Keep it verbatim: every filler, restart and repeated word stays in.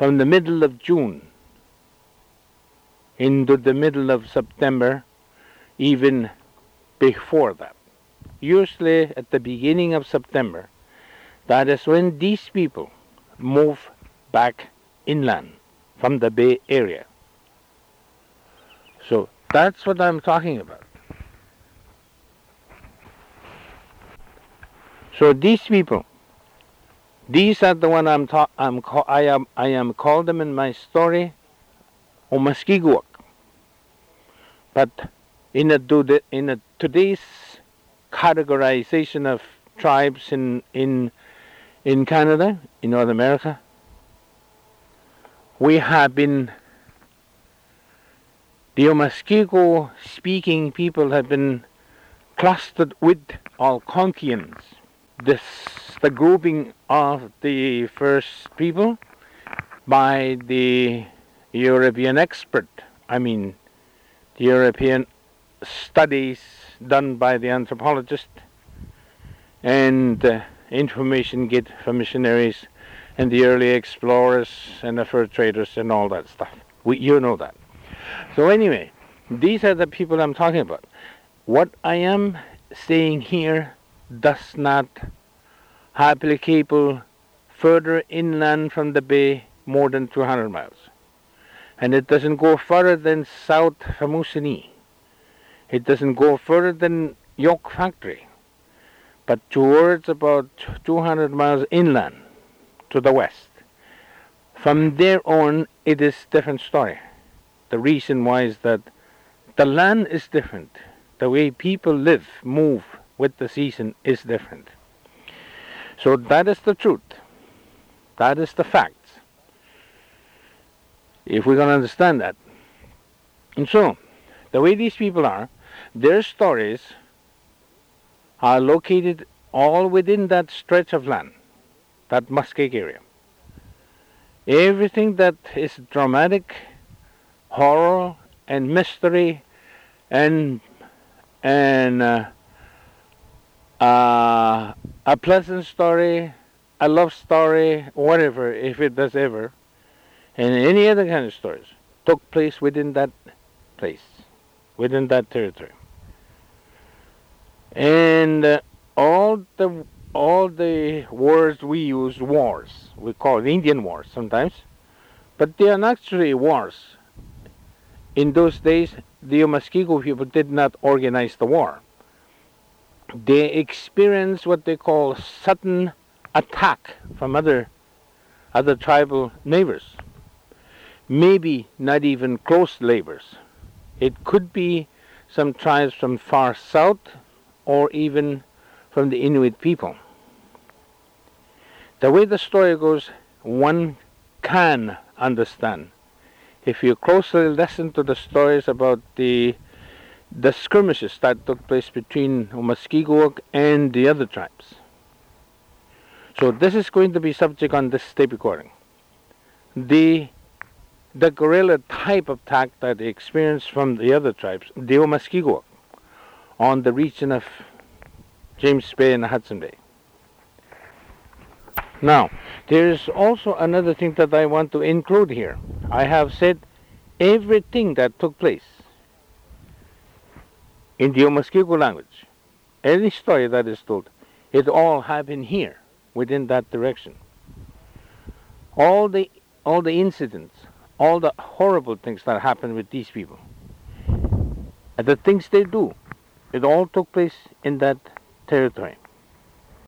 from the middle of June into the middle of September, even before that. Usually at the beginning of September, that is when these people move back inland from the Bay Area. So that's what I'm talking about. So these people, these are the one I'm ta- I'm ca- I am I am called them in my story Omaskiguak. But in a, in a today's categorization of tribes in in in Canada, in North America, we have been the Omaskigo speaking people have been clustered with Algonquians. This the grouping of the first people by the European expert. I mean, the European studies done by the anthropologist and uh, information get from missionaries and the early explorers and the fur traders and all that stuff. We, you know that. So anyway, these are the people I'm talking about. What I am saying here does not applicable further inland from the bay more than two hundred miles. And it doesn't go further than south from Moosonee. It doesn't go further than York Factory, but towards about two hundred miles inland to the west. From there on, it is a different story. The reason why is that the land is different. The way people live, move with the season is different. So that is the truth. That is the facts. If we're going to understand that. And so, the way these people are, their stories are located all within that stretch of land, that Muskeg area. Everything that is dramatic, horror, and mystery, and and uh, uh, a pleasant story, a love story, whatever, if it does ever, and any other kind of stories, took place within that place, within that territory. And uh, all the all the words we use, wars, we call it Indian wars sometimes, but they are not actually wars. In those days, the Omaskigo people did not organize the war. They experienced what they call sudden attack from other other tribal neighbors. Maybe not even close neighbors. It could be some tribes from far south or even from the Inuit people. The way the story goes, one can understand if you closely listen to the stories about the the skirmishes that took place between Omaskiguak and the other tribes. So this is going to be subject on this tape recording. The the guerrilla type of attack that they experienced from the other tribes, the Omaskiguak, on the region of James Bay and Hudson Bay. Now, there is also another thing that I want to include here. I have said everything that took place in the Omaskigo language, any story that is told, it all happened here, within that direction. All the all the incidents, all the horrible things that happened with these people, and the things they do, it all took place in that territory.